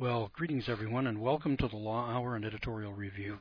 Well, greetings everyone, and welcome to the Law Hour and Editorial Review.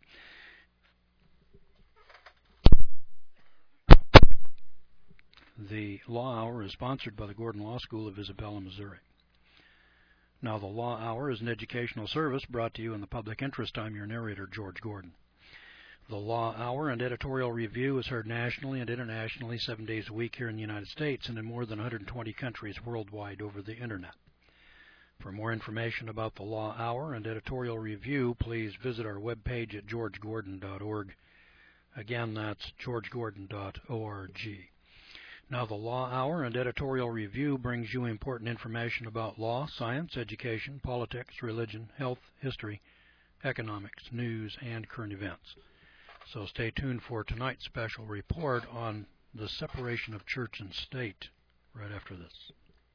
The Law Hour is sponsored by the Gordon Law School of Isabella, Missouri. Now, the Law Hour is an educational service brought to you in the public interest. I'm your narrator, George Gordon. The Law Hour and Editorial Review is heard nationally and internationally 7 days a week here in the United States and in more than 120 countries worldwide over the Internet. For more information about the Law Hour and Editorial Review, please visit our webpage at georgegordon.org. Again, that's georgegordon.org. Now, the Law Hour and Editorial Review brings you important information about law, science, education, politics, religion, health, history, economics, news, and current events. So stay tuned for tonight's special report on the separation of church and state right after this.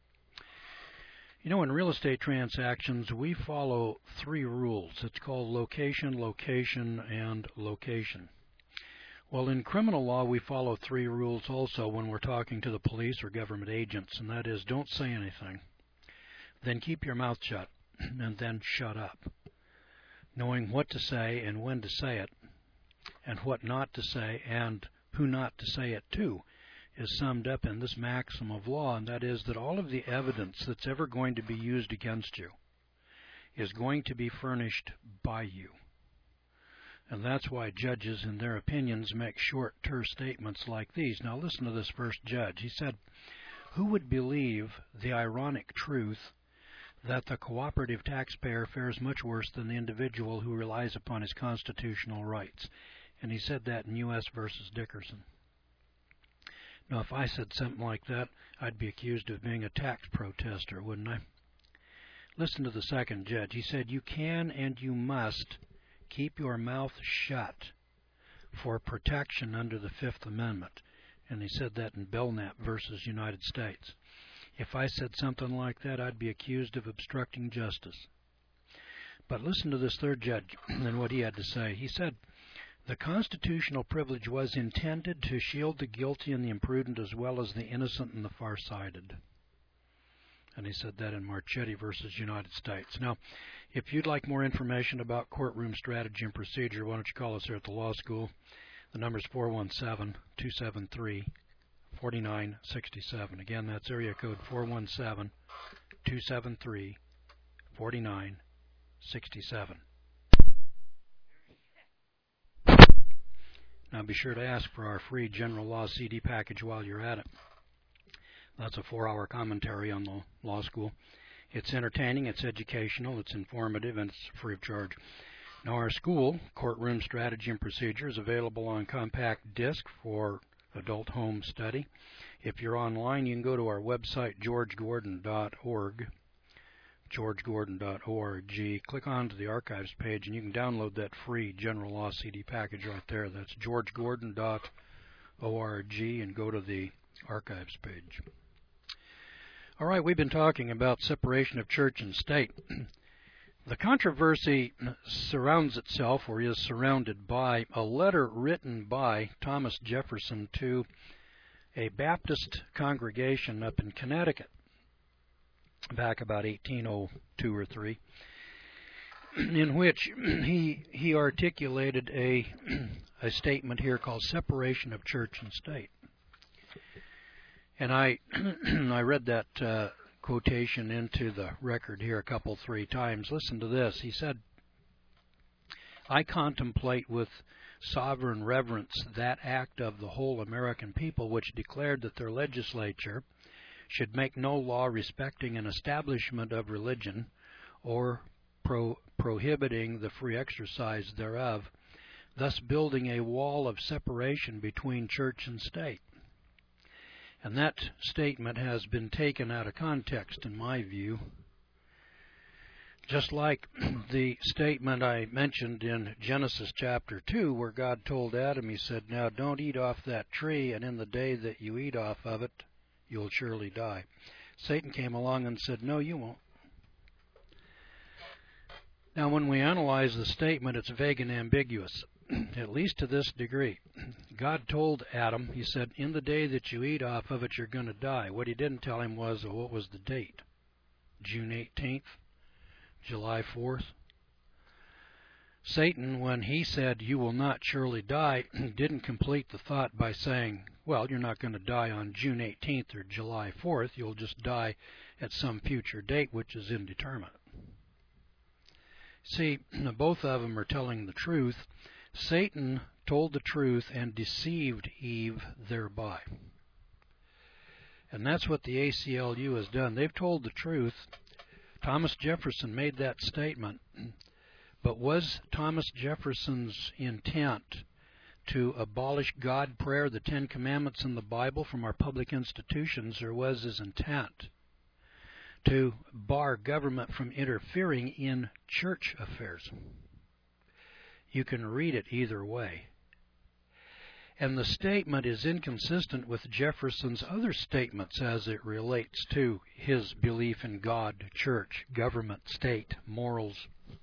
You know, in real estate transactions, we follow three rules. It's called location, location, and location. Well, in criminal law, we follow three rules also when we're talking to the police or government agents, and that is don't say anything, then keep your mouth shut, and then shut up. Knowing what to say and when to say it, and what not to say and who not to say it to, is summed up in this maxim of law, and that is that all of the evidence that's ever going to be used against you is going to be furnished by you. And that's why judges, in their opinions, make short, terse statements like these. Now listen to this first judge. He said, "Who would believe the ironic truth that the cooperative taxpayer fares much worse than the individual who relies upon his constitutional rights?" And he said that in U.S. versus Dickerson. Now, if I said something like that, I'd be accused of being a tax protester, wouldn't I? Listen to the second judge. He said, "You can and you must keep your mouth shut for protection under the Fifth Amendment." And he said that in Belknap versus United States. If I said something like that, I'd be accused of obstructing justice. But listen to this third judge and what he had to say. He said, "The constitutional privilege was intended to shield the guilty and the imprudent as well as the innocent and the far-sighted." And he said that in Marchetti versus United States. Now, if you'd like more information about courtroom strategy and procedure, why don't you call us here at the law school? The number's 417-273-4967. Again, that's area code 417-273-4967. Now be sure to ask for our free General Law CD package while you're at it. That's a 4-hour commentary on the law school. It's entertaining, it's educational, it's informative, and it's free of charge. Now our school, Courtroom Strategy and Procedure, is available on compact disc for adult home study. If you're online, you can go to our website, georgegordon.org. georgegordon.org. Click onto the archives page and you can download that free General Law CD package right there. That's georgegordon.org, and go to the archives page. All right, we've been talking about separation of church and state. The controversy surrounds itself, or is surrounded by, a letter written by Thomas Jefferson to a Baptist congregation up in Connecticut back about 1802 or 3, in which he articulated a statement here called separation of church and state. And I read that quotation into the record here three times. Listen to this. He said, "I contemplate with sovereign reverence that act of the whole American people which declared that their legislature should make no law respecting an establishment of religion or prohibiting the free exercise thereof, thus building a wall of separation between church and state." And that statement has been taken out of context, in my view. Just like the statement I mentioned in Genesis chapter 2, where God told Adam, he said, "Now don't eat off that tree, and in the day that you eat off of it, you'll surely die." Satan came along and said, "No, you won't." Now, when we analyze the statement, it's vague and ambiguous, at least to this degree. God told Adam, he said, "In the day that you eat off of it, you're going to die." What he didn't tell him was, what was the date? June 18th? July 4th. Satan, when he said, "You will not surely die," didn't complete the thought by saying, well, you're not going to die on June 18th or July 4th. You'll just die at some future date, which is indeterminate. See, both of them are telling the truth. Satan told the truth and deceived Eve thereby. And that's what the ACLU has done. They've told the truth. Thomas Jefferson made that statement. But was Thomas Jefferson's intent to abolish God, prayer, the Ten Commandments, and the Bible from our public institutions, or was his intent to bar government from interfering in church affairs? You can read it either way. And the statement is inconsistent with Jefferson's other statements as it relates to his belief in God, church, government, state, morals.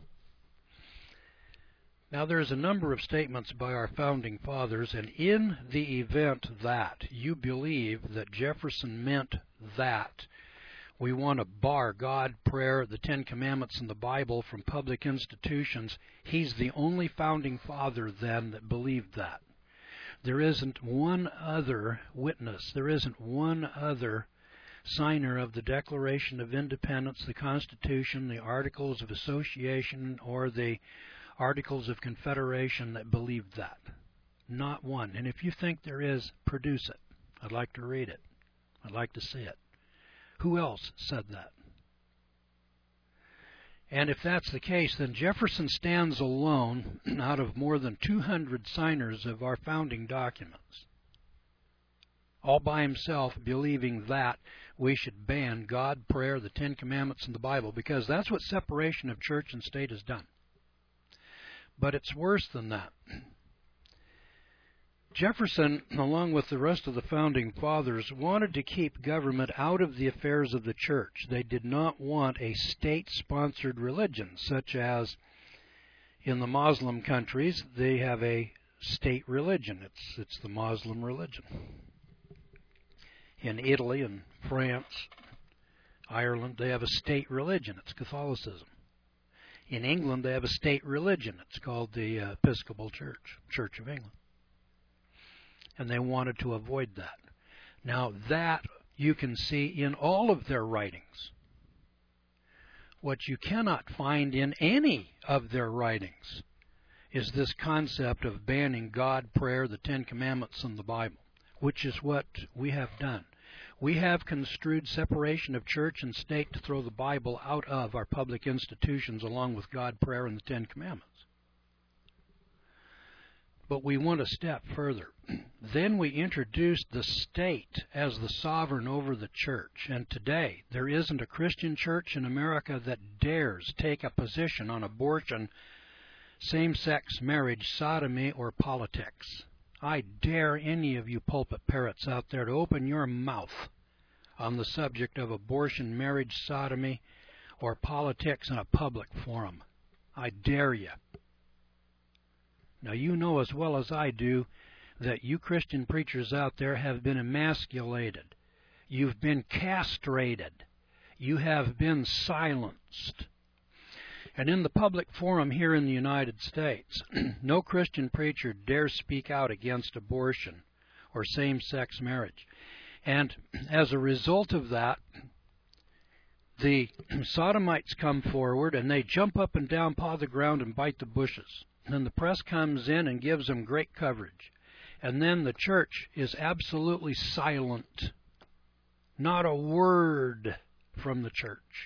Now, there's a number of statements by our founding fathers, and in the event that you believe that Jefferson meant that we want to bar God, prayer, the Ten Commandments, and the Bible from public institutions, he's the only founding father then that believed that. There isn't one other witness, there isn't one other signer of the Declaration of Independence, the Constitution, the Articles of Association, or the Articles of Confederation that believed that. Not one. And if you think there is, produce it. I'd like to read it. I'd like to see it. Who else said that? And if that's the case, then Jefferson stands alone out of more than 200 signers of our founding documents, all by himself, believing that we should ban God, prayer, the Ten Commandments, and the Bible, because that's what separation of church and state has done. But it's worse than that. Jefferson, along with the rest of the founding fathers, wanted to keep government out of the affairs of the church. They did not want a state-sponsored religion, such as in the Muslim countries, they have a state religion. It's the Muslim religion. In Italy and France, Ireland, they have a state religion. It's Catholicism. In England, they have a state religion. It's called the Episcopal Church, Church of England. And they wanted to avoid that. Now, that you can see in all of their writings. What you cannot find in any of their writings is this concept of banning God, prayer, the Ten Commandments, and the Bible, which is what we have done. We have construed separation of church and state to throw the Bible out of our public institutions along with God, prayer, and the Ten Commandments. But we went a step further. Then we introduced the state as the sovereign over the church. And today, there isn't a Christian church in America that dares take a position on abortion, same-sex marriage, sodomy, or politics. I dare any of you pulpit parrots out there to open your mouth on the subject of abortion, marriage, sodomy, or politics in a public forum. I dare you. Now, you know as well as I do that you Christian preachers out there have been emasculated. You've been castrated. You have been silenced. And in the public forum here in the United States, no Christian preacher dares speak out against abortion or same-sex marriage. And as a result of that, the sodomites come forward and they jump up and down, paw the ground, and bite the bushes. And then the press comes in and gives them great coverage. And then the church is absolutely silent. Not a word from the church.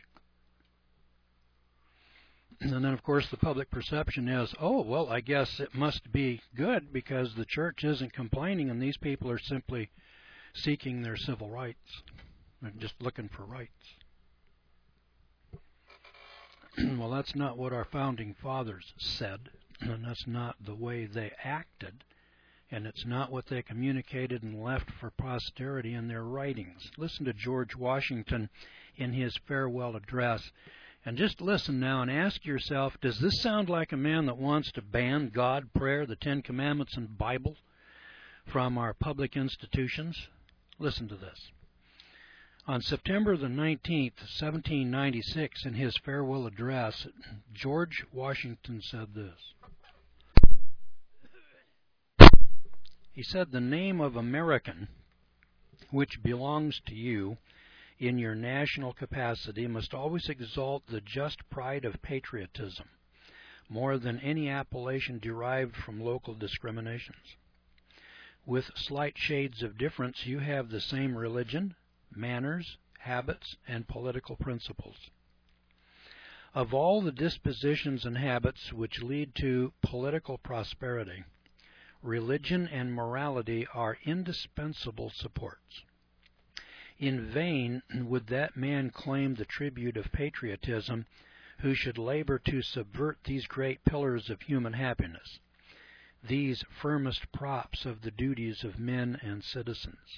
And then, of course, the public perception is, oh, well, I guess it must be good because the church isn't complaining and these people are simply seeking their civil rights and just looking for rights. Well, that's not what our founding fathers said, and that's not the way they acted, and it's not what they communicated and left for posterity in their writings. Listen to George Washington in his farewell address. And just listen now and ask yourself, does this sound like a man that wants to ban God, prayer, the Ten Commandments, and Bible from our public institutions? Listen to this. On September the 19th, 1796, in his farewell address, George Washington said this. He said, "The name of American, which belongs to you in your national capacity, must always exalt the just pride of patriotism, more than any appellation derived from local discriminations. With slight shades of difference, you have the same religion, manners, habits, and political principles. Of all the dispositions and habits which lead to political prosperity, religion and morality are indispensable supports. In vain would that man claim the tribute of patriotism who should labor to subvert these great pillars of human happiness, these firmest props of the duties of men and citizens.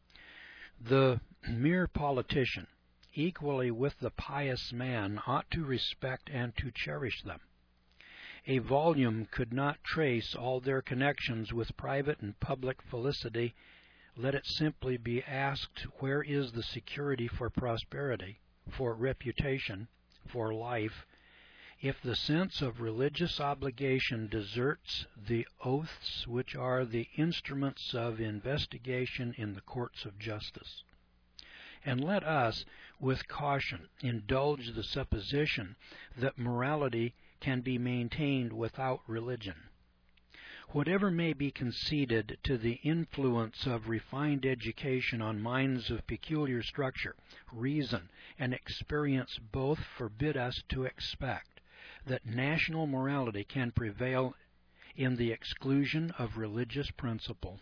The mere politician, equally with the pious man, ought to respect and to cherish them. A volume could not trace all their connections with private and public felicity. Let it simply be asked, where is the security for prosperity, for reputation, for life, if the sense of religious obligation deserts the oaths which are the instruments of investigation in the courts of justice? And let us, with caution, indulge the supposition that morality can be maintained without religion. Whatever may be conceded to the influence of refined education on minds of peculiar structure, reason and experience both forbid us to expect that national morality can prevail in the exclusion of religious principle.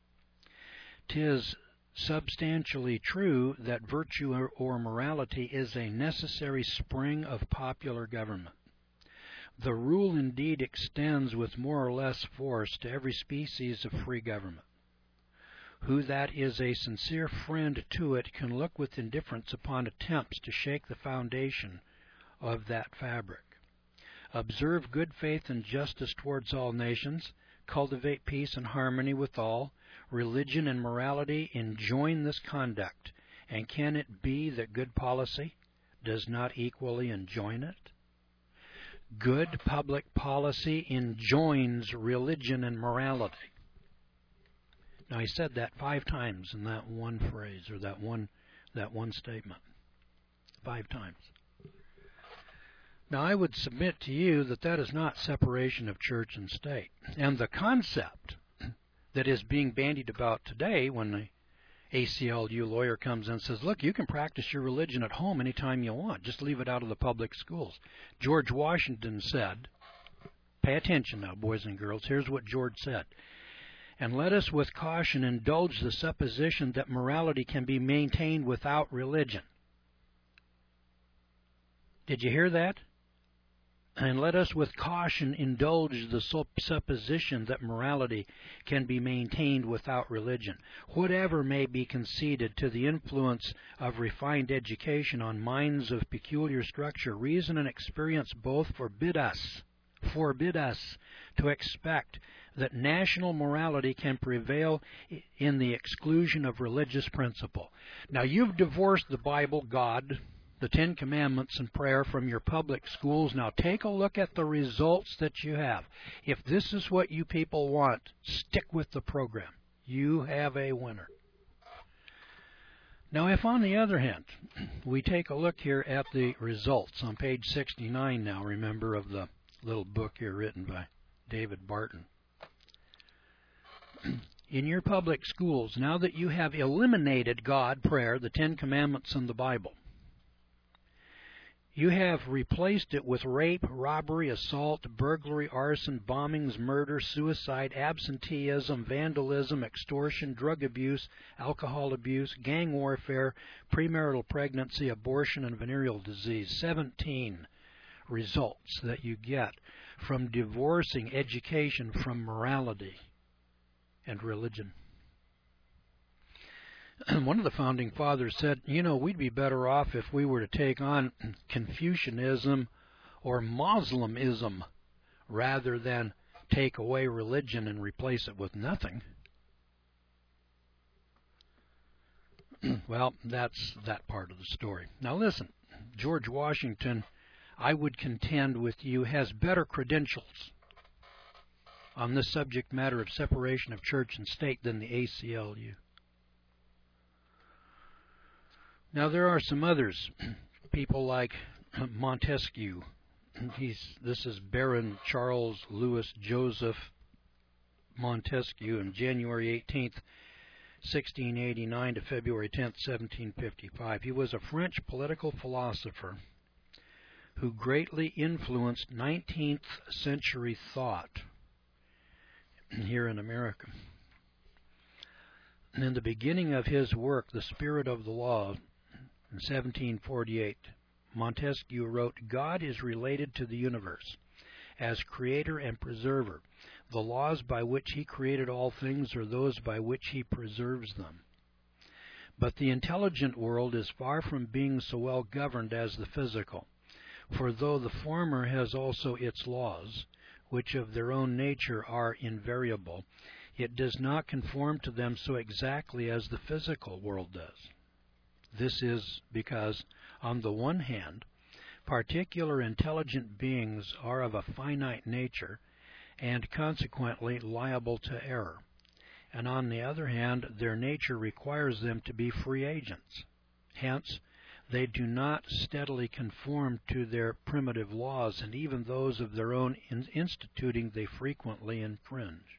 'Tis substantially true that virtue or morality is a necessary spring of popular government. The rule indeed extends with more or less force to every species of free government. Who that is a sincere friend to it can look with indifference upon attempts to shake the foundation of that fabric. Observe good faith and justice towards all nations, cultivate peace and harmony with all. Religion and morality enjoin this conduct, and can it be that good policy does not equally enjoin it? Good public policy enjoins religion and morality." Now he said that 5 times in that one phrase, or that one statement. 5 times. Now I would submit to you that that is not separation of church and state. And the concept that is being bandied about today when the ACLU lawyer comes in and says, look, you can practice your religion at home anytime you want. Just leave it out of the public schools. George Washington said, pay attention now, boys and girls, here's what George said. "And let us with caution indulge the supposition that morality can be maintained without religion." Did you hear that? "And let us with caution indulge the supposition that morality can be maintained without religion. Whatever may be conceded to the influence of refined education on minds of peculiar structure, reason and experience both forbid us to expect that national morality can prevail in the exclusion of religious principle." Now you've divorced the Bible, God, the 10 Commandments, and prayer from your public schools. Now take a look at the results that you have. If this is what you people want, stick with the program. You have a winner. Now if, on the other hand, we take a look here at the results on page 69 now, remember, of the little book here written by David Barton. In your public schools, now that you have eliminated God, prayer, the 10 Commandments, and the Bible, you have replaced it with rape, robbery, assault, burglary, arson, bombings, murder, suicide, absenteeism, vandalism, extortion, drug abuse, alcohol abuse, gang warfare, premarital pregnancy, abortion, and venereal disease. 17 results that you get from divorcing education from morality and religion. One of the founding fathers said, you know, we'd be better off if we were to take on Confucianism or Muslimism rather than take away religion and replace it with nothing. Well, that's that part of the story. Now listen, George Washington, I would contend with you, has better credentials on this subject matter of separation of church and state than the ACLU. Now there are some others, people like Montesquieu. This is Baron Charles Louis Joseph Montesquieu, on January 18th, 1689 to February 10th, 1755. He was a French political philosopher who greatly influenced 19th century thought here in America. And in the beginning of his work, The Spirit of the Law, in 1748, Montesquieu wrote, "God is related to the universe as creator and preserver. The laws by which he created all things are those by which he preserves them. But the intelligent world is far from being so well governed as the physical. For though the former has also its laws, which of their own nature are invariable, it does not conform to them so exactly as the physical world does. This is because, on the one hand, particular intelligent beings are of a finite nature, and consequently liable to error, and on the other hand, their nature requires them to be free agents. Hence, they do not steadily conform to their primitive laws, and even those of their own instituting they frequently infringe.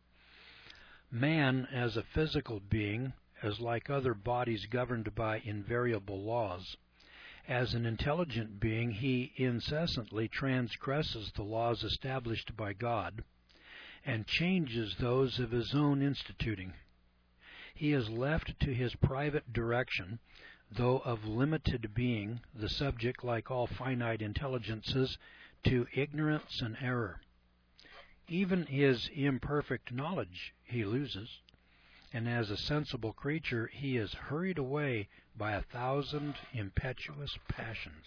Man, as a physical being, is like other bodies governed by invariable laws. As an intelligent being, he incessantly transgresses the laws established by God and changes those of his own instituting. He is left to his private direction, though of limited being, the subject, like all finite intelligences, to ignorance and error. Even his imperfect knowledge he loses, and as a sensible creature he is hurried away by 1,000 impetuous passions."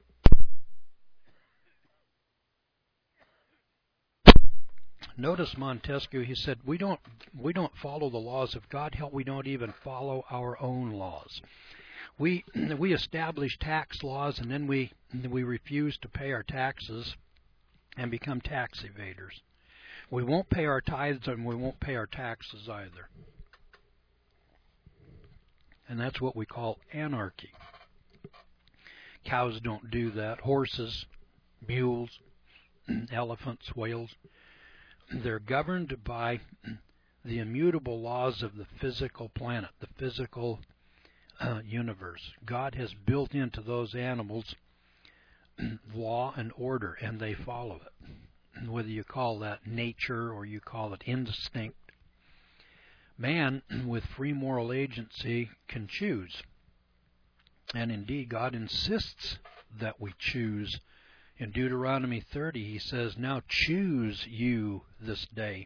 Notice Montesquieu, he said, we don't follow the laws of God. Hell, we don't even follow our own laws. We establish tax laws, and then we refuse to pay our taxes and become tax evaders. We won't pay our tithes, and we won't pay our taxes either. And that's what we call anarchy. Cows don't do that. Horses, mules, elephants, whales, they're governed by the immutable laws of the physical planet, the physical universe. God has built into those animals law and order, and they follow it. Whether you call that nature or you call it instinct, man, with free moral agency, can choose. And indeed, God insists that we choose. In Deuteronomy 30, he says, "Now choose you this day."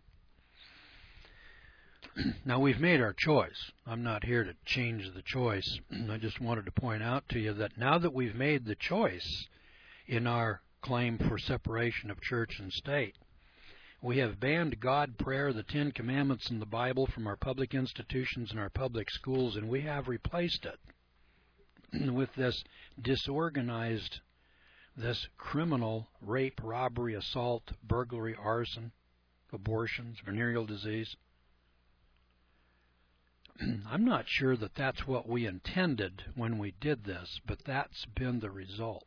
Now, we've made our choice. I'm not here to change the choice. I just wanted to point out to you that now that we've made the choice in our claim for separation of church and state, we have banned God, prayer, the Ten Commandments, and the Bible from our public institutions and our public schools, and we have replaced it with this disorganized, this criminal rape, robbery, assault, burglary, arson, abortions, venereal disease. I'm not sure that that's what we intended when we did this, but that's been the result.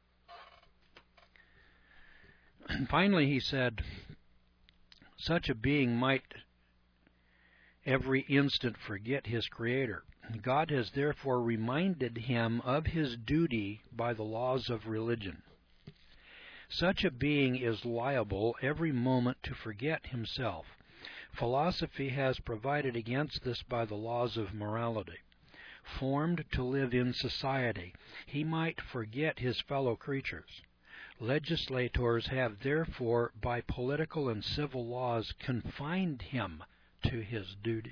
And finally, he said, such a being might every instant forget his Creator. God has therefore reminded him of his duty by the laws of religion. Such a being is liable every moment to forget himself. Philosophy has provided against this by the laws of morality. Formed to live in society, he might forget his fellow creatures. Legislators have therefore, by political and civil laws, confined him to his duty.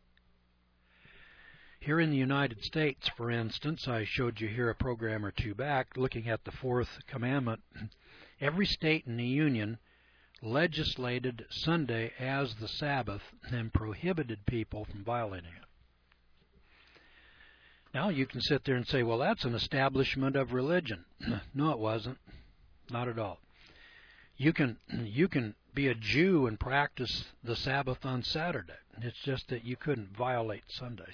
Here in the United States, for instance, I showed you here a program or two back looking at the Fourth Commandment. Every state in the Union legislated Sunday as the Sabbath and prohibited people from violating it. Now you can sit there and say, well, that's an establishment of religion. No, it wasn't. Not at all. You can be a Jew and practice the Sabbath on Saturday. It's just that you couldn't violate Sunday.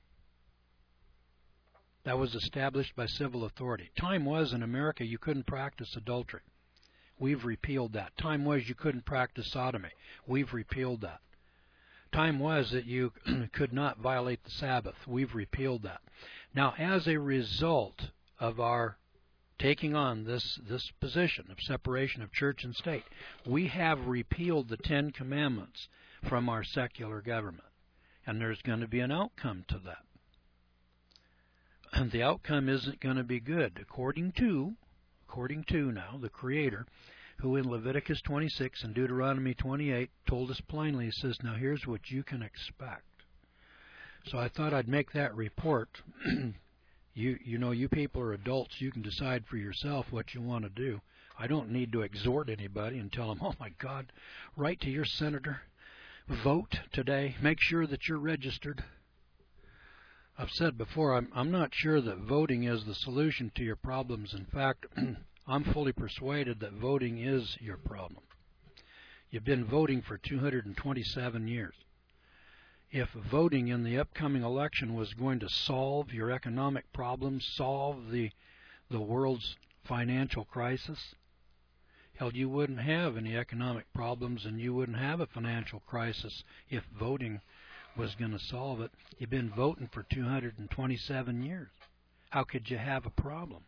That was established by civil authority. Time was in America you couldn't practice adultery. We've repealed that. Time was you couldn't practice sodomy. We've repealed that. Time was that you could not violate the Sabbath. We've repealed that. Now, as a result of our taking on this position of separation of church and state, we have repealed the Ten Commandments from our secular government. And there's going to be an outcome to that. And the outcome isn't going to be good, according to now the Creator, who in Leviticus 26 and Deuteronomy 28 told us plainly. He says, now here's what you can expect. So I thought I'd make that report. You people are adults. You can decide for yourself what you want to do. I don't need to exhort anybody and tell them, oh my God, write to your senator, vote today, make sure that you're registered. I've said before, I'm not sure that voting is the solution to your problems. In fact, I'm fully persuaded that voting is your problem. You've been voting for 227 years. If voting in the upcoming election was going to solve your economic problems, solve the world's financial crisis, hell, you wouldn't have any economic problems and you wouldn't have a financial crisis if voting was going to solve it. You've been voting for 227 years. How could you have a problem?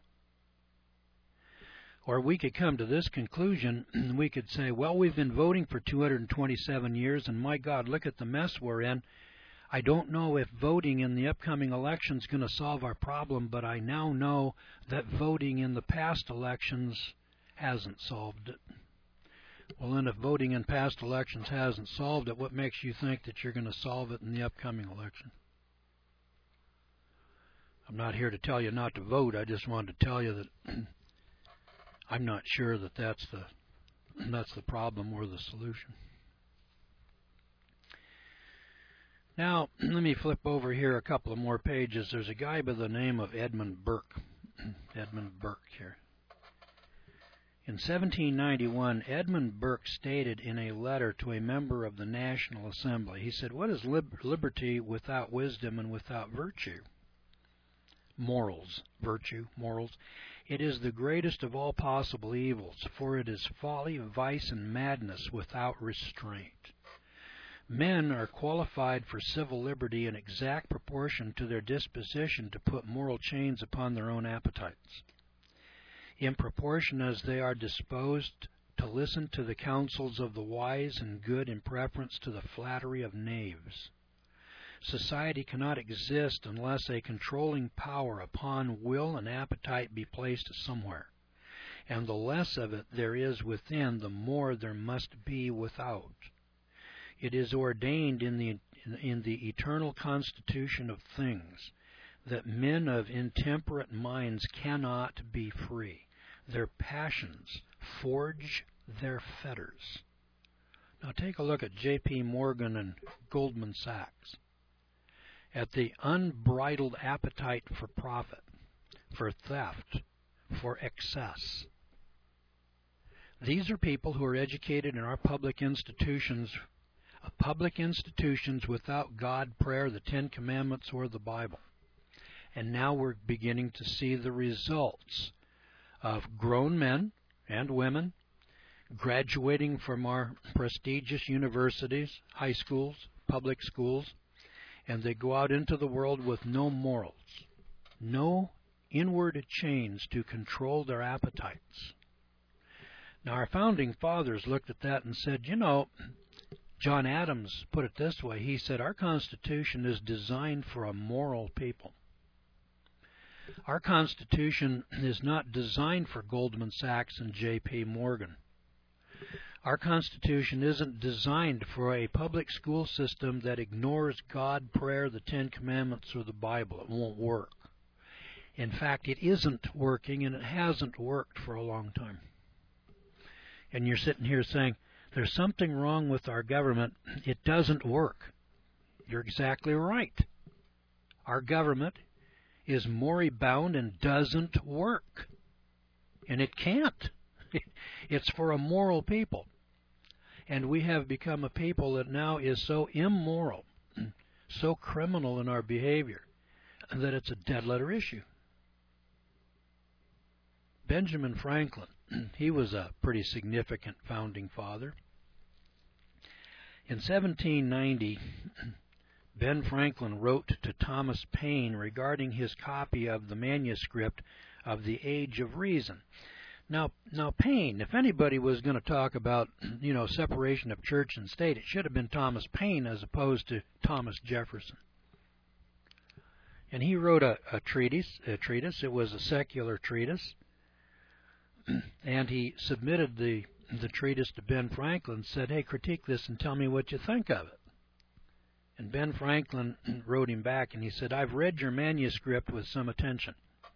Or we could come to this conclusion, and we could say, well, we've been voting for 227 years, and my God, look at the mess we're in. I don't know if voting in the upcoming election is going to solve our problem, but I now know that voting in the past elections hasn't solved it. Well, then if voting in past elections hasn't solved it, what makes you think that you're going to solve it in the upcoming election? I'm not here to tell you not to vote. I just wanted to tell you that I'm not sure that that's the problem or the solution. Now, let me flip over here a couple of more pages. There's a guy by the name of Edmund Burke. Edmund Burke here. In 1791, Edmund Burke stated in a letter to a member of the National Assembly, he said, what is liberty without wisdom and without virtue? Morals, virtue, morals. It is the greatest of all possible evils, for it is folly, vice, and madness without restraint. Men are qualified for civil liberty in exact proportion to their disposition to put moral chains upon their own appetites, in proportion as they are disposed to listen to the counsels of the wise and good in preference to the flattery of knaves. Society cannot exist unless a controlling power upon will and appetite be placed somewhere, and the less of it there is within, the more there must be without. It is ordained in the eternal constitution of things that men of intemperate minds cannot be free. Their passions forge their fetters. Now take a look at J.P. Morgan and Goldman Sachs. At the unbridled appetite for profit, for theft, for excess. These are people who are educated in our public institutions without God, prayer, the Ten Commandments, or the Bible. And now we're beginning to see the results of grown men and women graduating from our prestigious universities, high schools, public schools, and they go out into the world with no morals, no inward chains to control their appetites. Now, our founding fathers looked at that and said, John Adams put it this way. He said, our Constitution is designed for a moral people. Our Constitution is not designed for Goldman Sachs and J.P. Morgan. Our Constitution isn't designed for a public school system that ignores God, prayer, the Ten Commandments, or the Bible. It won't work. In fact, it isn't working, and it hasn't worked for a long time. And you're sitting here saying, there's something wrong with our government. It doesn't work. You're exactly right. Our government is moribund and doesn't work. And it can't. It's for a moral people. And we have become a people that now is so immoral, so criminal in our behavior, that it's a dead-letter issue. Benjamin Franklin, he was a pretty significant founding father. In 1790, Ben Franklin wrote to Thomas Paine regarding his copy of the manuscript of The Age of Reason. Now Paine, if anybody was going to talk about, separation of church and state, it should have been Thomas Paine as opposed to Thomas Jefferson. And he wrote a treatise. It was a secular treatise. And he submitted the treatise to Ben Franklin, said, "Hey, critique this and tell me what you think of it." And Ben Franklin wrote him back and he said, "I've read your manuscript with some attention.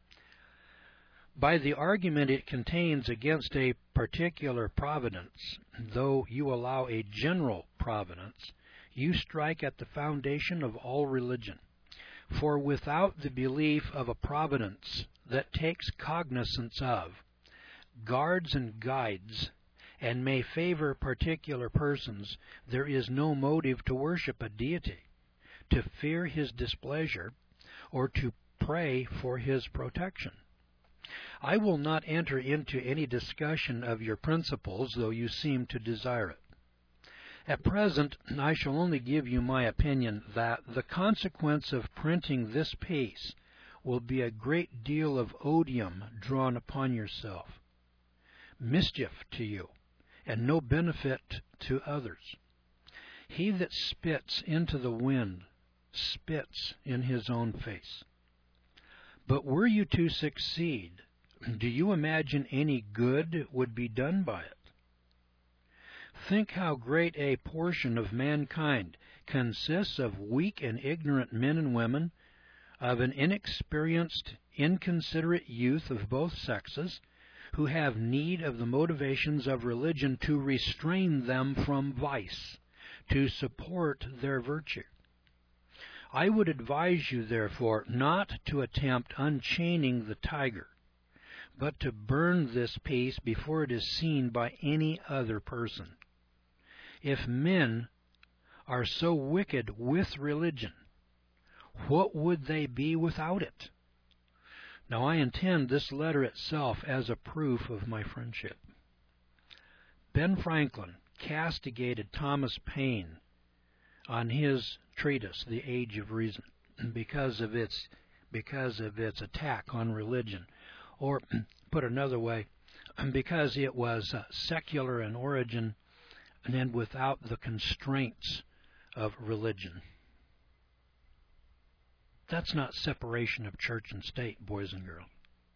By the argument it contains against a particular providence, though you allow a general providence, you strike at the foundation of all religion. For without the belief of a providence that takes cognizance of, guards and guides, and may favor particular persons, there is no motive to worship a deity, to fear his displeasure, or to pray for his protection. I will not enter into any discussion of your principles, though you seem to desire it. At present, I shall only give you my opinion that the consequence of printing this piece will be a great deal of odium drawn upon yourself, mischief to you, and no benefit to others. He that spits into the wind spits in his own face. But were you to succeed, do you imagine any good would be done by it? Think how great a portion of mankind consists of weak and ignorant men and women, of an inexperienced, inconsiderate youth of both sexes, who have need of the motivations of religion to restrain them from vice, to support their virtue. I would advise you, therefore, not to attempt unchaining the tiger, but to burn this piece before it is seen by any other person. If men are so wicked with religion, what would they be without it? Now I intend this letter itself as a proof of my friendship. Ben Franklin castigated Thomas Paine on his treatise, The Age of Reason, because of its attack on religion, or put another way, because it was secular in origin and without the constraints of religion. That's not separation of church and state, boys and girls.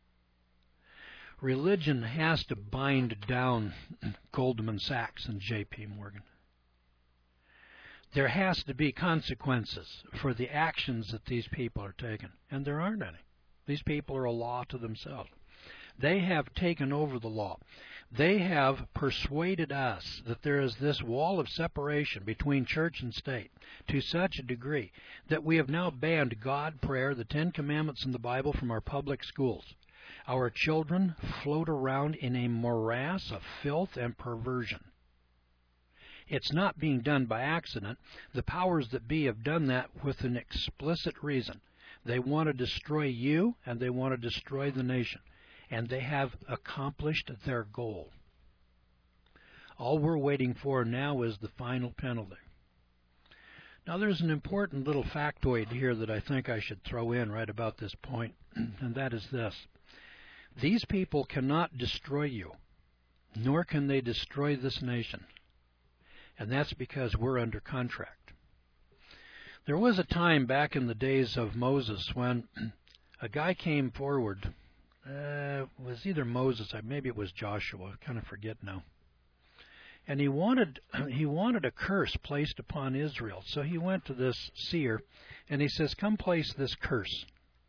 Religion has to bind down Goldman Sachs and J.P. Morgan. There has to be consequences for the actions that these people are taking, and there aren't any. These people are a law to themselves. They have taken over the law. They have persuaded us that there is this wall of separation between church and state to such a degree that we have now banned God, prayer, the Ten Commandments, and the Bible from our public schools. Our children float around in a morass of filth and perversion. It's not being done by accident. The powers that be have done that with an explicit reason. They want to destroy you, and they want to destroy the nation. And they have accomplished their goal. All we're waiting for now is the final penalty. Now there's an important little factoid here that I think I should throw in right about this point, and that is this. These people cannot destroy you, nor can they destroy this nation. And that's because we're under contract. There was a time back in the days of Moses when a guy came forward. It was either Moses, maybe it was Joshua, I kind of forget now. And he wanted a curse placed upon Israel. So he went to this seer and he says, "Come place this curse."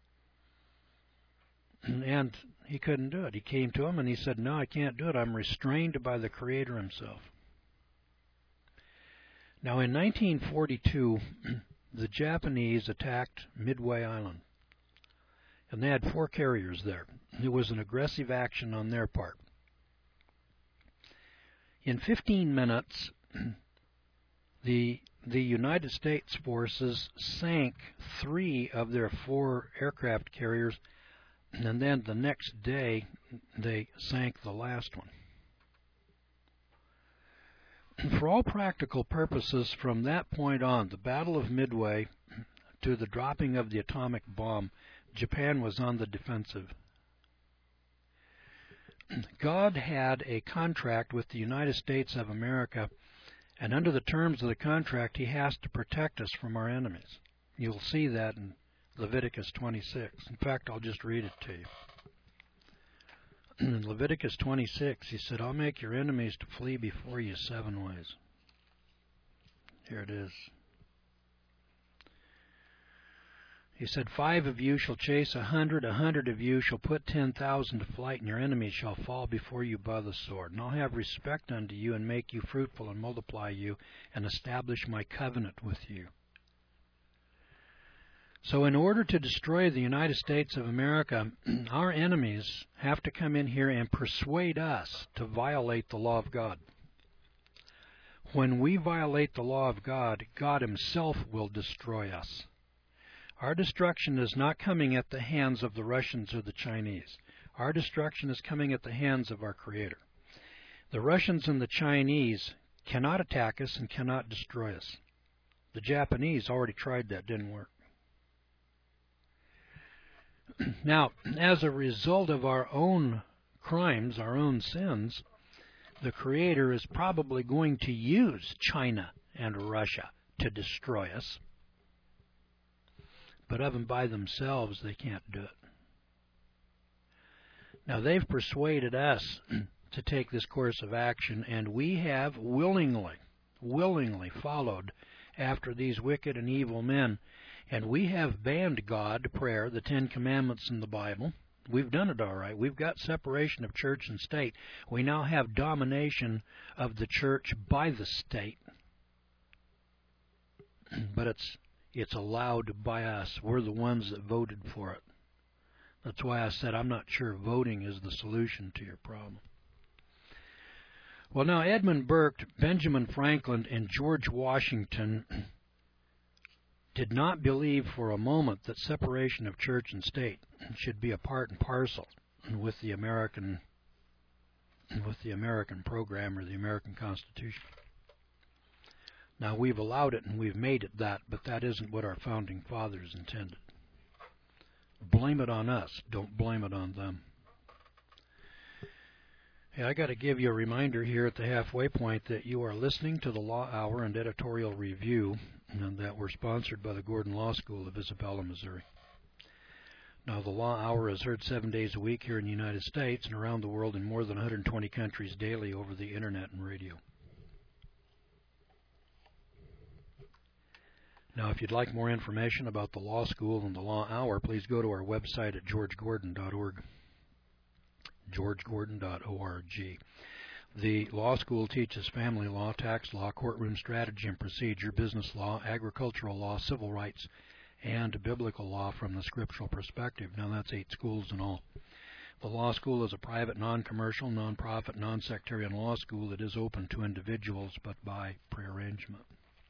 And he couldn't do it. He came to him and he said, "No, I can't do it. I'm restrained by the Creator himself." Now in 1942, the Japanese attacked Midway Island. And they had 4 carriers there. It was an aggressive action on their part. In 15 minutes, the United States forces sank 3 of their 4 aircraft carriers, and then the next day they sank the last one. For all practical purposes, from that point on, the Battle of Midway to the dropping of the atomic bomb, Japan was on the defensive. God had a contract with the United States of America, and under the terms of the contract, He has to protect us from our enemies. You'll see that in Leviticus 26. In fact, I'll just read it to you. In Leviticus 26, He said, I'll make your enemies to flee before you 7 ways. Here it is. He said, 5 of you shall chase 100, 100 of you shall put 10,000 to flight, and your enemies shall fall before you by the sword. And I'll have respect unto you, and make you fruitful, and multiply you, and establish my covenant with you. So in order to destroy the United States of America, our enemies have to come in here and persuade us to violate the law of God. When we violate the law of God, God Himself will destroy us. Our destruction is not coming at the hands of the Russians or the Chinese. Our destruction is coming at the hands of our Creator. The Russians and the Chinese cannot attack us and cannot destroy us. The Japanese already tried that, didn't work. Now, as a result of our own crimes, our own sins, the Creator is probably going to use China and Russia to destroy us. But of and by themselves, they can't do it. Now, they've persuaded us to take this course of action, and we have willingly followed after these wicked and evil men. And we have banned God, prayer, the 10 Commandments in the Bible. We've done it all right. We've got separation of church and state. We now have domination of the church by the state. But it's allowed by us. We're the ones that voted for it. That's why I said I'm not sure voting is the solution to your problem. Well, now, Edmund Burke, Benjamin Franklin, and George Washington did not believe for a moment that separation of church and state should be a part and parcel with the American program or the American Constitution. Now, we've allowed it and we've made it that, but that isn't what our founding fathers intended. Blame it on us. Don't blame it on them. Hey, I got to give you a reminder here at the halfway point that you are listening to the Law Hour and Editorial Review, and that we're sponsored by the Gordon Law School of Isabella, Missouri. Now, the Law Hour is heard 7 days a week here in the United States and around the world in more than 120 countries daily over the Internet and radio. Now, if you'd like more information about the Law School and the Law Hour, please go to our website at georgegordon.org. georgegordon.org. The law school teaches family law, tax law, courtroom strategy and procedure, business law, agricultural law, civil rights, and biblical law from the scriptural perspective. Now, that's 8 schools in all. The law school is a private, non-commercial, non-profit, non-sectarian law school that is open to individuals, but by prearrangement.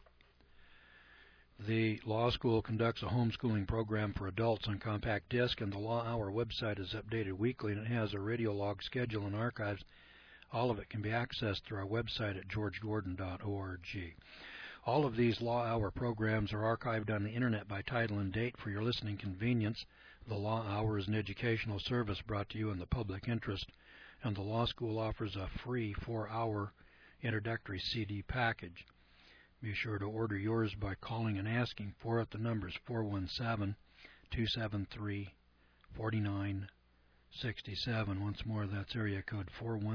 The law school conducts a homeschooling program for adults on compact disc, and the Law Hour website is updated weekly, and it has a radiolog schedule and archives. All of it can be accessed through our website at georgegordon.org. All of these Law Hour programs are archived on the Internet by title and date for your listening convenience. The Law Hour is an educational service brought to you in the public interest, and the law school offers a free 4-hour introductory CD package. Be sure to order yours by calling and asking for it. The number is 417-273-4967. Once more, that's area code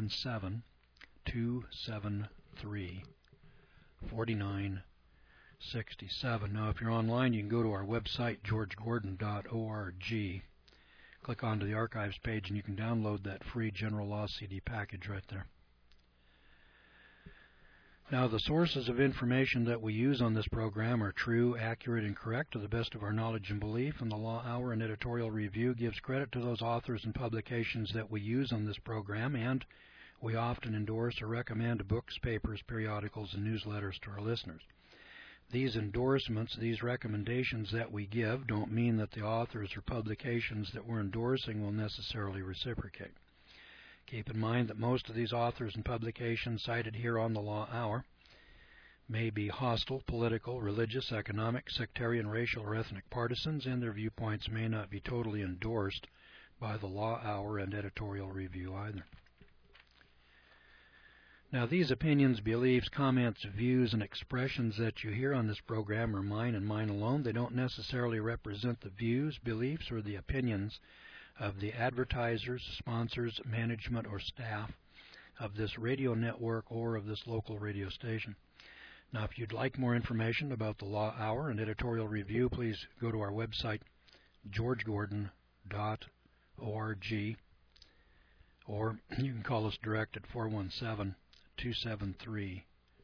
417-273-4967. Now, if you're online, you can go to our website, georgegordon.org. Click onto the archives page, and you can download that free general law CD package right there. Now, the sources of information that we use on this program are true, accurate, and correct to the best of our knowledge and belief, and the Law Hour and Editorial Review gives credit to those authors and publications that we use on this program, and we often endorse or recommend books, papers, periodicals, and newsletters to our listeners. These endorsements, these recommendations that we give, don't mean that the authors or publications that we're endorsing will necessarily reciprocate. Keep in mind that most of these authors and publications cited here on the Law Hour may be hostile, political, religious, economic, sectarian, racial, or ethnic partisans, and their viewpoints may not be totally endorsed by the Law Hour and Editorial Review either. Now, these opinions, beliefs, comments, views, and expressions that you hear on this program are mine and mine alone. They don't necessarily represent the views, beliefs, or the opinions of the advertisers, sponsors, management, or staff of this radio network or of this local radio station. Now, if you'd like more information about the Law Hour and Editorial Review, please go to our website, georgegordon.org, or you can call us direct at 417-273-4967.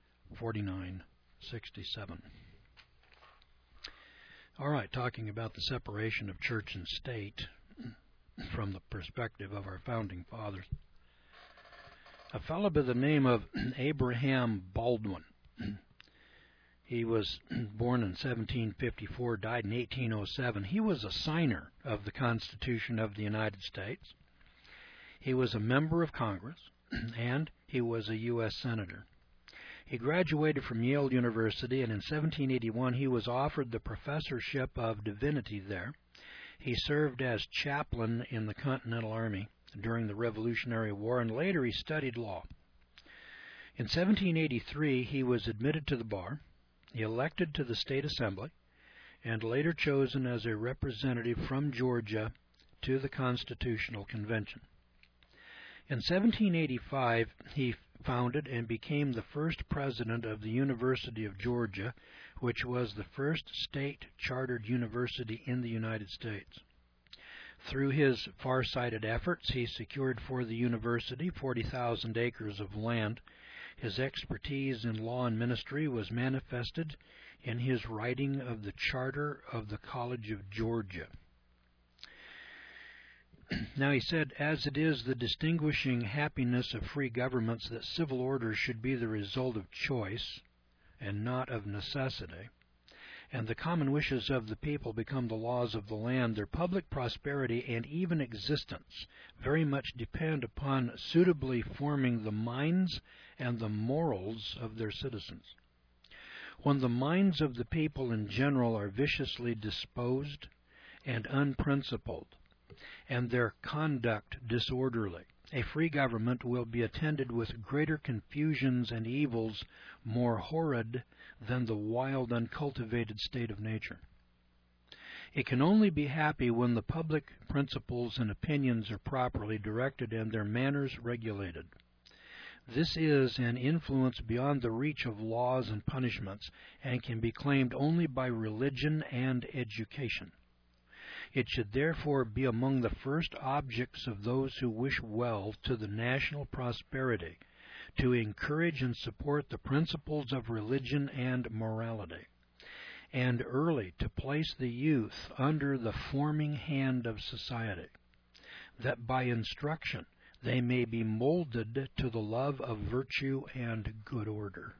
All right, talking about the separation of church and state from the perspective of our founding fathers. A fellow by the name of Abraham Baldwin. He was born in 1754, died in 1807. He was a signer of the Constitution of the United States. He was a member of Congress, and he was a U.S. Senator. He graduated from Yale University, and in 1781 he was offered the professorship of divinity there. He served as chaplain in the Continental Army during the Revolutionary War, and later he studied law. In 1783, he was admitted to the bar, elected to the State Assembly, and later chosen as a representative from Georgia to the Constitutional Convention. In 1785, he founded and became the first president of the University of Georgia, which was the first state-chartered university in the United States. Through his far-sighted efforts, he secured for the university 40,000 acres of land. His expertise in law and ministry was manifested in his writing of the Charter of the College of Georgia. Now, he said, as it is the distinguishing happiness of free governments that civil order should be the result of choice and not of necessity, and the common wishes of the people become the laws of the land, their public prosperity and even existence very much depend upon suitably forming the minds and the morals of their citizens. When the minds of the people in general are viciously disposed and unprincipled, and their conduct disorderly, a free government will be attended with greater confusions and evils more horrid than the wild, uncultivated state of nature. It can only be happy when the public principles and opinions are properly directed and their manners regulated. This is an influence beyond the reach of laws and punishments, and can be claimed only by religion and education. It should therefore be among the first objects of those who wish well to the national prosperity to encourage and support the principles of religion and morality, and early to place the youth under the forming hand of society, that by instruction they may be molded to the love of virtue and good order.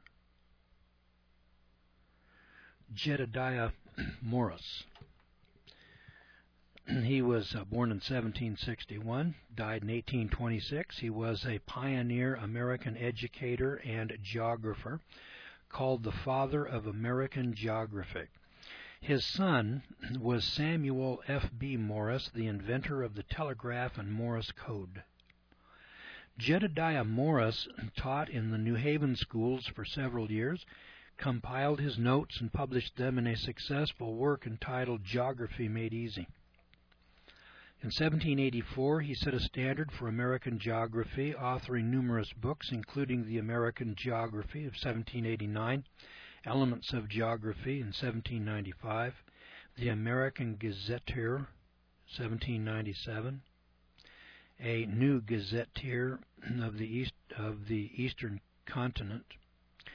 Jedediah Morris. He was born in 1761, died in 1826. He was a pioneer American educator and geographer, called the father of American geography. His son was Samuel F.B. Morris, the inventor of the telegraph and Morse code. Jedediah Morris taught in the New Haven schools for several years, compiled his notes, and published them in a successful work entitled Geography Made Easy. In 1784, he set a standard for American geography, authoring numerous books, including The American Geography of 1789, Elements of Geography in 1795, The American Gazetteer, 1797, A New Gazetteer of the Eastern Continent,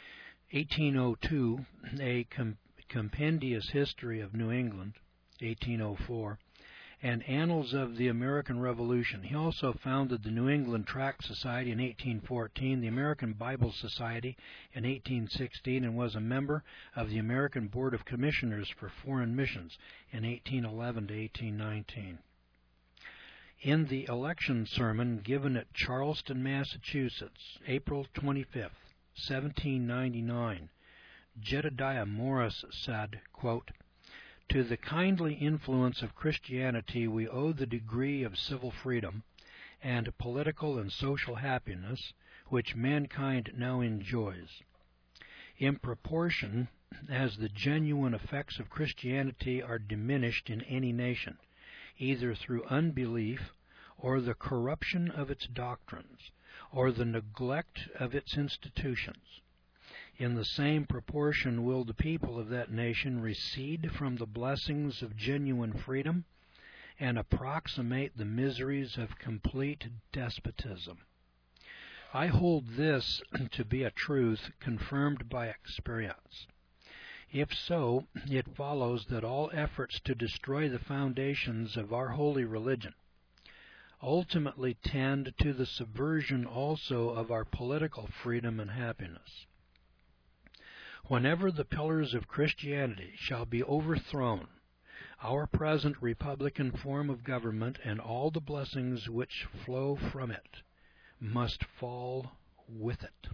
1802, a compendious history of New England, 1804, and Annals of the American Revolution. He also founded the New England Tract Society in 1814, the American Bible Society in 1816, and was a member of the American Board of Commissioners for Foreign Missions in 1811 to 1819. In the election sermon given at Charleston, Massachusetts, April 25, 1799, Jedediah Morris said, quote, "To the kindly influence of Christianity we owe the degree of civil freedom and political and social happiness which mankind now enjoys. In proportion as the genuine effects of Christianity are diminished in any nation, either through unbelief or the corruption of its doctrines, or the neglect of its institutions, in the same proportion will the people of that nation recede from the blessings of genuine freedom and approximate the miseries of complete despotism. I hold this to be a truth confirmed by experience. If so, it follows that all efforts to destroy the foundations of our holy religion ultimately tend to the subversion also of our political freedom and happiness. Whenever the pillars of Christianity shall be overthrown, our present republican form of government and all the blessings which flow from it must fall with it."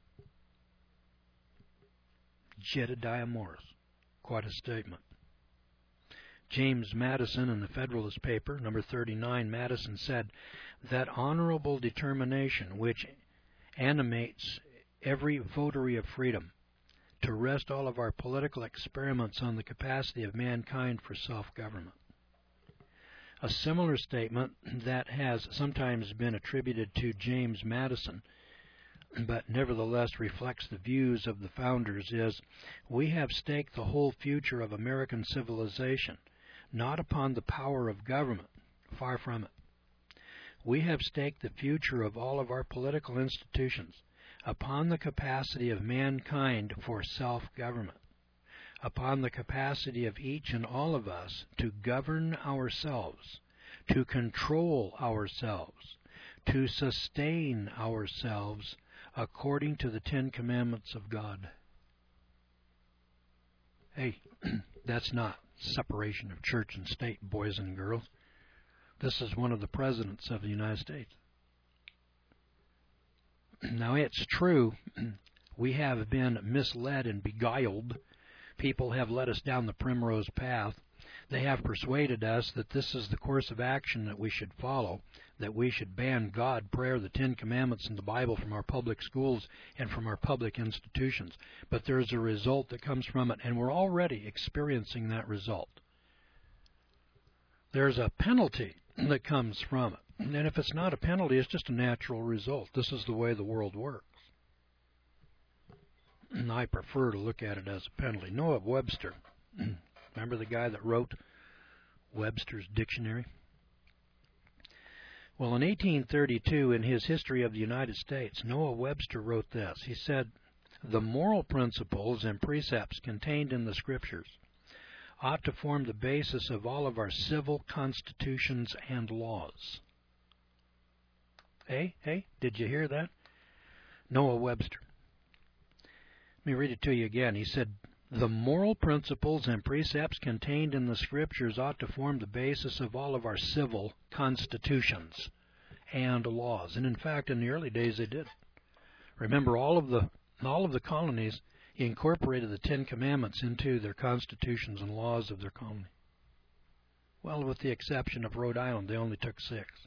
Jedediah Morris. Quite a statement. James Madison in the Federalist paper, number 39, Madison said, "That honorable determination which animates every votary of freedom to rest all of our political experiments on the capacity of mankind for self-government." A similar statement that has sometimes been attributed to James Madison, but nevertheless reflects the views of the founders, is, "We have staked the whole future of American civilization, not upon the power of government, far from it. We have staked the future of all of our political institutions upon the capacity of mankind for self-government, upon the capacity of each and all of us to govern ourselves, to control ourselves, to sustain ourselves according to the 10 Commandments of God." Hey, that's not separation of church and state, boys and girls. This is one of the presidents of the United States. Now, it's true, we have been misled and beguiled. People have led us down the primrose path. They have persuaded us that this is the course of action that we should follow, that we should ban God, prayer, the 10 Commandments, and the Bible from our public schools and from our public institutions. But there's a result that comes from it, and we're already experiencing that result. There's a penalty that comes from it. And if it's not a penalty, it's just a natural result. This is the way the world works. And I prefer to look at it as a penalty. Noah Webster, remember the guy that wrote Webster's Dictionary? Well, in 1832, in his History of the United States, Noah Webster wrote this. He said, "The moral principles and precepts contained in the Scriptures ought to form the basis of all of our civil constitutions and laws." Hey, did you hear that? Noah Webster. Let me read it to you again. He said, "The moral principles and precepts contained in the Scriptures ought to form the basis of all of our civil constitutions and laws." And in fact, in the early days they did. Remember, all of the colonies incorporated the 10 Commandments into their constitutions and laws of their colony. Well, with the exception of Rhode Island, they only took 6.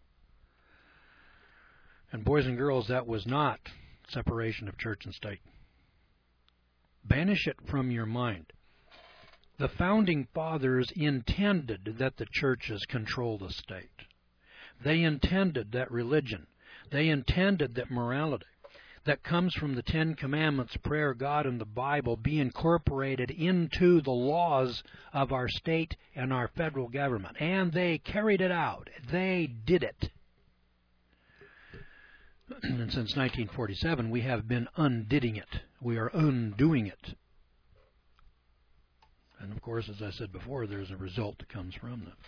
And boys and girls, that was not separation of church and state. Banish it from your mind. The founding fathers intended that the churches control the state. They intended that religion. They intended that morality that comes from the 10 Commandments, prayer, God, and the Bible be incorporated into the laws of our state and our federal government. And they carried it out. They did it. And since 1947, we have been undiding it. We are undoing it. And of course, as I said before, there's a result that comes from that.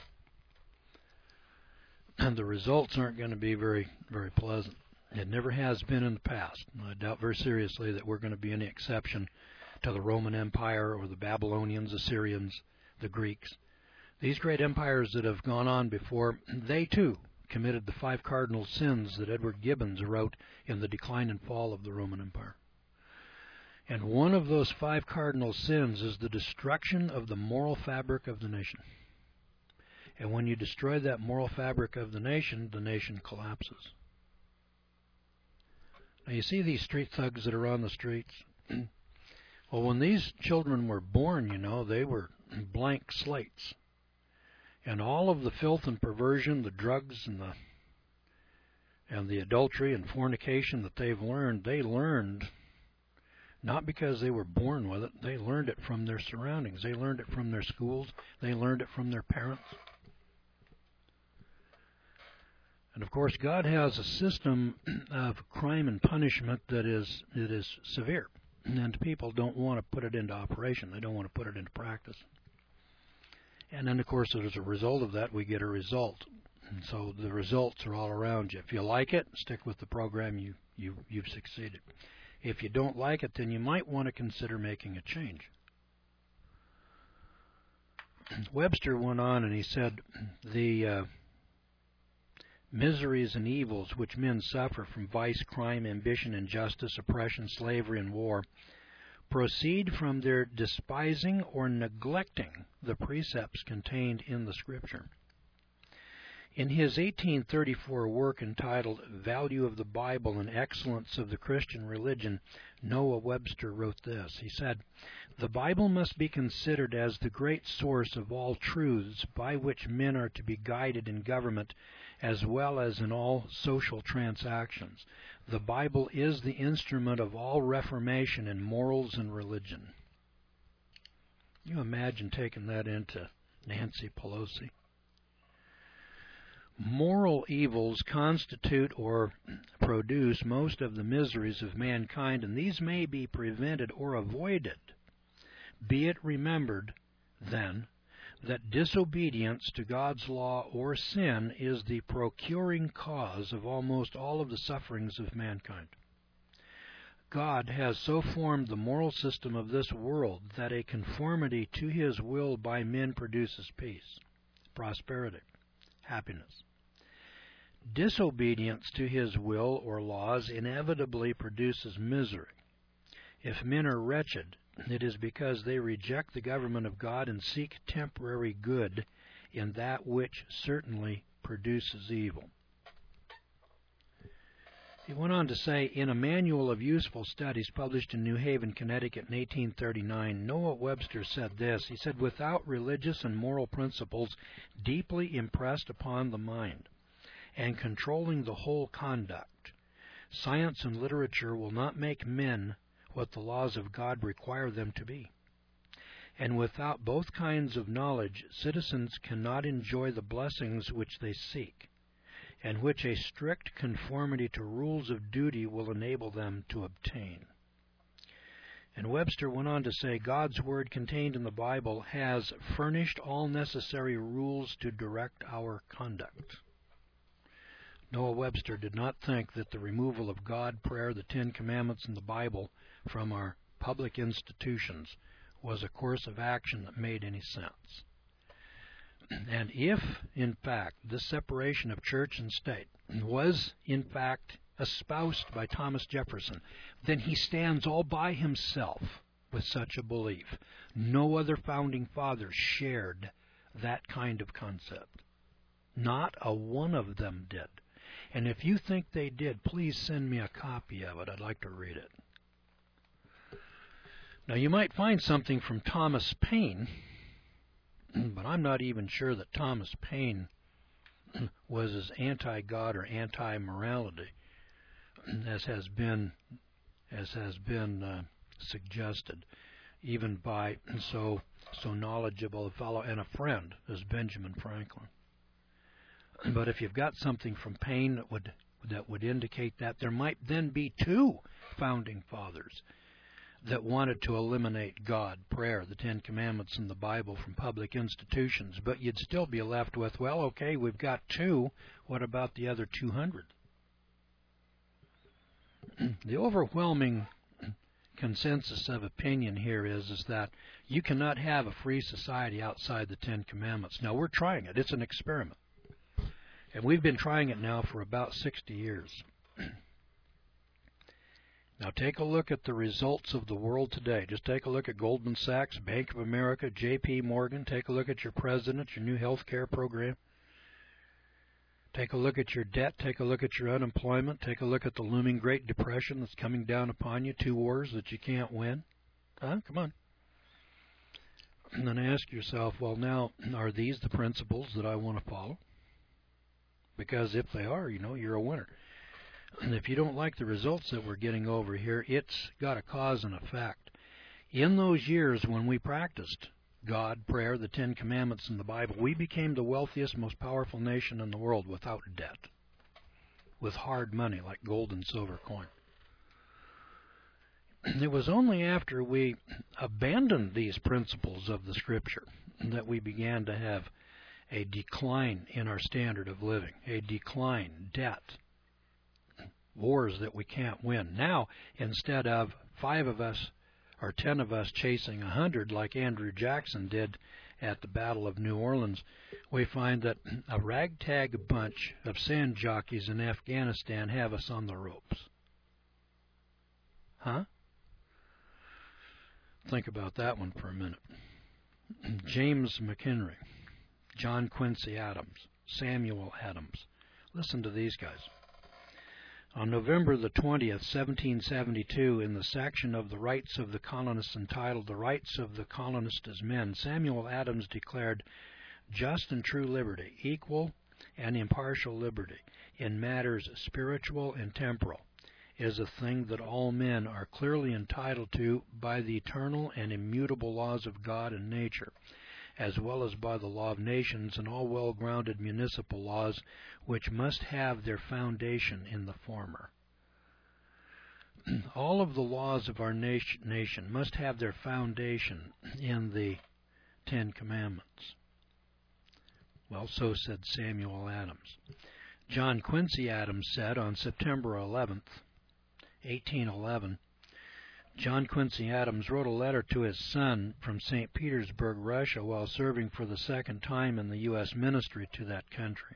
And the results aren't going to be very, very pleasant. It never has been in the past. I doubt very seriously that we're going to be any exception to the Roman Empire or the Babylonians, Assyrians, the Greeks. These great empires that have gone on before, they too committed the 5 cardinal sins that Edward Gibbons wrote in The Decline and Fall of the Roman Empire. And one of those 5 cardinal sins is the destruction of the moral fabric of the nation. And when you destroy that moral fabric of the nation collapses. Now you see these street thugs that are on the streets? Well, when these children were born, you know, they were blank slates. And all of the filth and perversion, the drugs and the adultery and fornication that they've learned, they learned not because they were born with it. They learned it from their surroundings. They learned it from their schools. They learned it from their parents. And of course, God has a system of crime and punishment that is severe. And people don't want to put it into operation. They don't want to put it into practice. And then, of course, as a result of that, we get a result. And so the results are all around you. If you like it, stick with the program. You've succeeded. If you don't like it, then you might want to consider making a change. Webster went on and he said, the miseries and evils which men suffer from vice, crime, ambition, injustice, oppression, slavery, and war proceed from their despising or neglecting the precepts contained in the Scripture. In his 1834 work entitled Value of the Bible and Excellence of the Christian Religion, Noah Webster wrote this. He said, "The Bible must be considered as the great source of all truths by which men are to be guided in government as well as in all social transactions. The Bible is the instrument of all reformation in morals and religion." You imagine taking that into Nancy Pelosi. Moral evils constitute or produce most of the miseries of mankind, and these may be prevented or avoided. Be it remembered, then, that disobedience to God's law or sin is the procuring cause of almost all of the sufferings of mankind. God has so formed the moral system of this world that a conformity to His will by men produces peace, prosperity, happiness. Disobedience to His will or laws inevitably produces misery. If men are wretched, it is because they reject the government of God and seek temporary good in that which certainly produces evil. He went on to say, in a manual of useful studies published in New Haven, Connecticut in 1839, Noah Webster said this. He said, "Without religious and moral principles deeply impressed upon the mind and controlling the whole conduct, science and literature will not make men what the laws of God require them to be. And without both kinds of knowledge, citizens cannot enjoy the blessings which they seek, and which a strict conformity to rules of duty will enable them to obtain." And Webster went on to say, God's Word contained in the Bible has furnished all necessary rules to direct our conduct. Noah Webster did not think that the removal of God, prayer, the 10 Commandments, and the Bible from our public institutions was a course of action that made any sense. And if, in fact, this separation of church and state was, in fact, espoused by Thomas Jefferson, then he stands all by himself with such a belief. No other founding father shared that kind of concept. Not a one of them did. And if you think they did, please send me a copy of it. I'd like to read it. Now, you might find something from Thomas Paine, but I'm not even sure that Thomas Paine was as anti-God or anti-morality as has been suggested, even by so knowledgeable a fellow and a friend as Benjamin Franklin. But if you've got something from Paine that would that would indicate that. There might then be two founding fathers that wanted to eliminate God, prayer, the Ten Commandments, and the Bible from public institutions, but you'd still be left with, well, okay, we've got two. What about the other 200? The overwhelming consensus of opinion here is that you cannot have a free society outside the Ten Commandments. Now, we're trying it. It's an experiment. And we've been trying it now for about 60 years. Now, take a look at the results of the world today. Just take a look at Goldman Sachs, Bank of America, J.P. Morgan. Take a look at your president, your new health care program. Take a look at your debt. Take a look at your unemployment. Take a look at the looming Great Depression that's coming down upon you. 2 wars that you can't win. Come on. And then ask yourself, well, now, are these the principles that I want to follow? Because if they are, you're a winner. And if you don't like the results that we're getting over here, it's got a cause and effect. In those years when we practiced God, prayer, the Ten Commandments, and the Bible, we became the wealthiest, most powerful nation in the world without debt, with hard money like gold and silver coin. It was only after we abandoned these principles of the Scripture that we began to have a decline in our standard of living, a decline, debt, wars that we can't win. Now, instead of 5 of us or 10 of us chasing 100 like Andrew Jackson did at the Battle of New Orleans, we find that a ragtag bunch of sand jockeys in Afghanistan have us on the ropes. Huh? Think about that one for a minute. James McHenry, John Quincy Adams, Samuel Adams. Listen to these guys. On November the 20th, 1772, in the section of the Rights of the Colonists entitled The Rights of the Colonist as Men, Samuel Adams declared just and true liberty, equal and impartial liberty, in matters spiritual and temporal, is a thing that all men are clearly entitled to by the eternal and immutable laws of God and nature, as well as by the law of nations and all well-grounded municipal laws, which must have their foundation in the former. All of the laws of our nation must have their foundation in the Ten Commandments. Well, so said Samuel Adams. John Quincy Adams said on September 11th, 1811, John Quincy Adams wrote a letter to his son from St. Petersburg, Russia, while serving for the second time in the U.S. ministry to that country.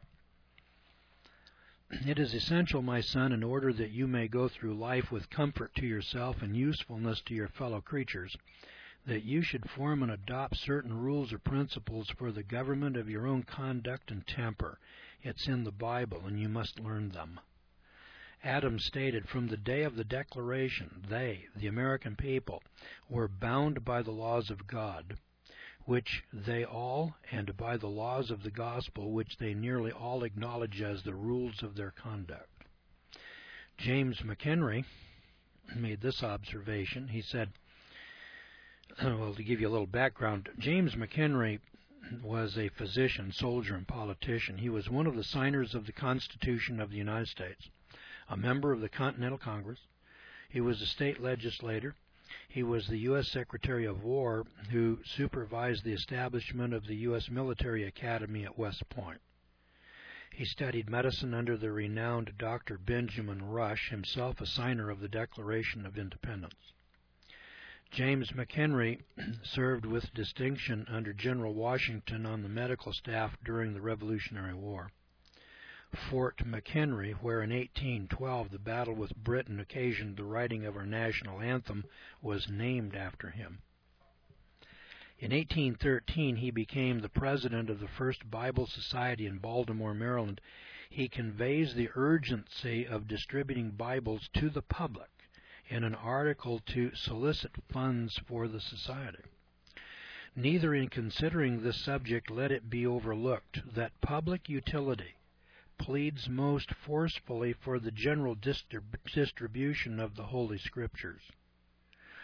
It is essential, my son, in order that you may go through life with comfort to yourself and usefulness to your fellow creatures, that you should form and adopt certain rules or principles for the government of your own conduct and temper. It's in the Bible, and you must learn them. Adams stated, from the day of the Declaration, they, the American people, were bound by the laws of God, which they all, and by the laws of the gospel, which they nearly all acknowledge as the rules of their conduct. James McHenry made this observation. He said, well, to give you a little background, James McHenry was a physician, soldier, and politician. He was one of the signers of the Constitution of the United States, a member of the Continental Congress. He was a state legislator. He was the U.S. Secretary of War who supervised the establishment of the U.S. Military Academy at West Point. He studied medicine under the renowned Dr. Benjamin Rush, himself a signer of the Declaration of Independence. James McHenry served with distinction under General Washington on the medical staff during the Revolutionary War. Fort McHenry, where in 1812 the battle with Britain occasioned the writing of our national anthem, was named after him. In 1813, he became the president of the First Bible Society in Baltimore, Maryland. He conveys the urgency of distributing Bibles to the public in an article to solicit funds for the society. Neither in considering this subject let it be overlooked that public utility pleads most forcefully for the general distribution of the Holy Scriptures.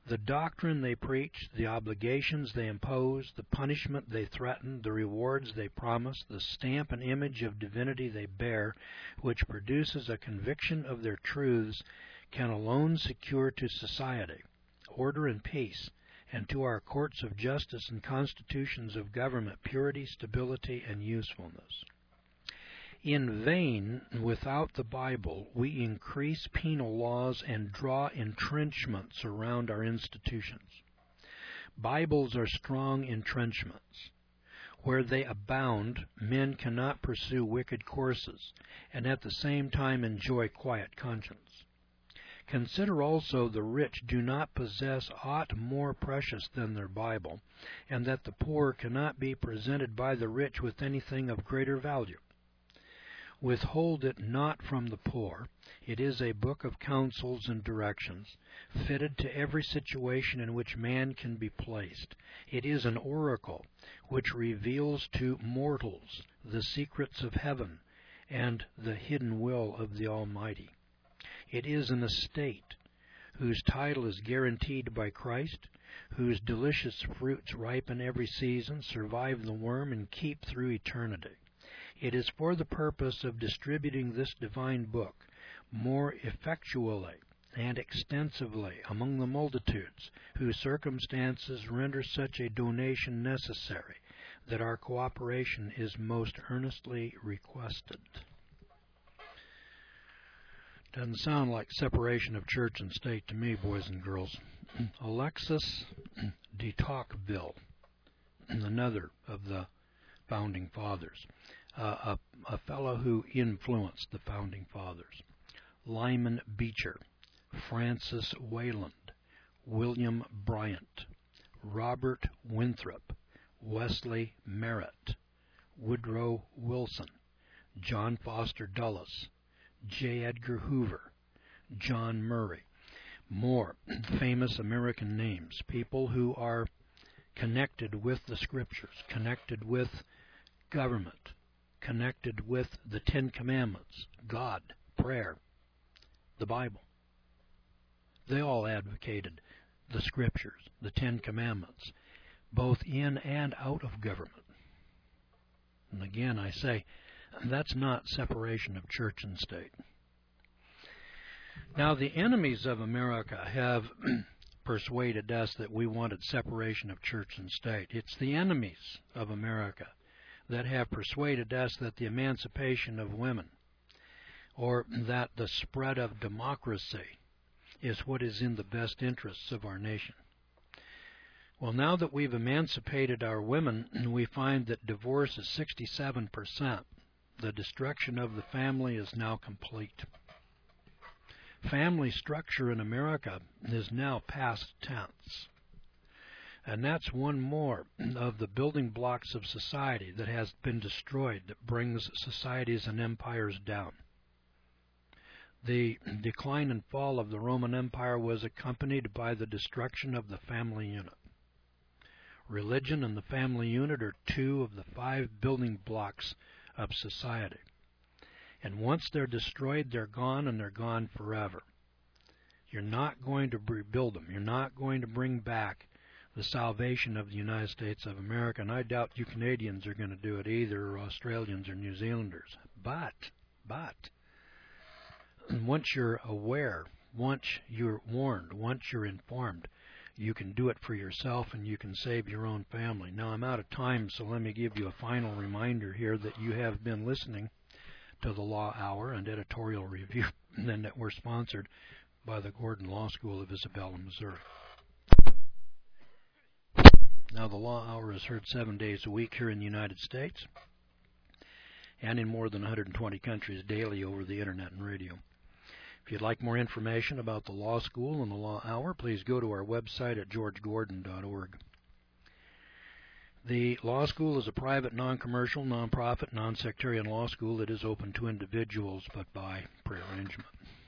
The doctrine they preach, the obligations they impose, the punishment they threaten, the rewards they promise, the stamp and image of divinity they bear, which produces a conviction of their truths, can alone secure to society order and peace, and to our courts of justice and constitutions of government purity, stability, and usefulness. In vain, without the Bible, we increase penal laws and draw entrenchments around our institutions. Bibles are strong entrenchments. Where they abound, men cannot pursue wicked courses, and at the same time enjoy quiet conscience. Consider also the rich do not possess aught more precious than their Bible, and that the poor cannot be presented by the rich with anything of greater value. Withhold it not from the poor. It is a book of counsels and directions, fitted to every situation in which man can be placed. It is an oracle which reveals to mortals the secrets of heaven and the hidden will of the Almighty. It is an estate whose title is guaranteed by Christ, whose delicious fruits ripen every season, survive the worm, and keep through eternity. It is for the purpose of distributing this divine book more effectually and extensively among the multitudes whose circumstances render such a donation necessary that our cooperation is most earnestly requested. Doesn't sound like separation of church and state to me, boys and girls. Alexis de Tocqueville, another of the founding fathers, a fellow who influenced the founding fathers. Lyman Beecher, Francis Wayland, William Bryant, Robert Winthrop, Wesley Merritt, Woodrow Wilson, John Foster Dulles, J. Edgar Hoover, John Murray. More famous American names, people who are connected with the Scriptures, connected with government, connected with the Ten Commandments, God, prayer, the Bible. They all advocated the Scriptures, the Ten Commandments, both in and out of government. And again, I say, that's not separation of church and state. Now, the enemies of America have persuaded us that we wanted separation of church and state. It's the enemies of America that have persuaded us that the emancipation of women, or that the spread of democracy, is what is in the best interests of our nation. Well, now that we've emancipated our women, we find that divorce is 67%. The destruction of the family is now complete. Family structure in America is now past tense. And that's one more of the building blocks of society that has been destroyed, that brings societies and empires down. The decline and fall of the Roman Empire was accompanied by the destruction of the family unit. Religion and the family unit are two of the 5 building blocks of society. And once they're destroyed, they're gone, and they're gone forever. You're not going to rebuild them. You're not going to bring back the salvation of the United States of America, and I doubt you Canadians are going to do it either, or Australians or New Zealanders. But, once you're aware, once you're warned, once you're informed, you can do it for yourself and you can save your own family. Now, I'm out of time, so let me give you a final reminder here that you have been listening to the Law Hour and Editorial Review, and that we're sponsored by the Gordon Law School of Isabella, Missouri. Now, the Law Hour is heard 7 days a week here in the United States and in more than 120 countries daily over the Internet and radio. If you'd like more information about the Law School and the Law Hour, please go to our website at georgegordon.org. The Law School is a private, non-commercial, non-profit, non-sectarian law school that is open to individuals but by prearrangement.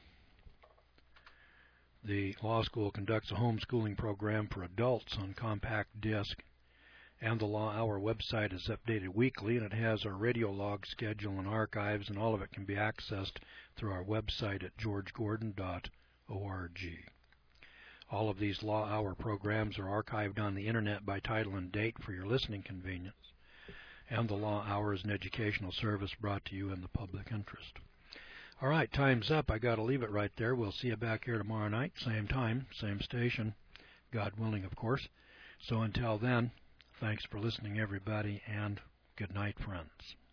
The Law School conducts a homeschooling program for adults on compact disc, and the Law Hour website is updated weekly, and it has our radio log schedule and archives, and all of it can be accessed through our website at georgegordon.org. All of these Law Hour programs are archived on the Internet by title and date for your listening convenience. And the Law Hour is an educational service brought to you in the public interest. All right, time's up. I got to leave it right there. We'll see you back here tomorrow night, same time, same station, God willing, of course. So until then, thanks for listening, everybody, and good night, friends.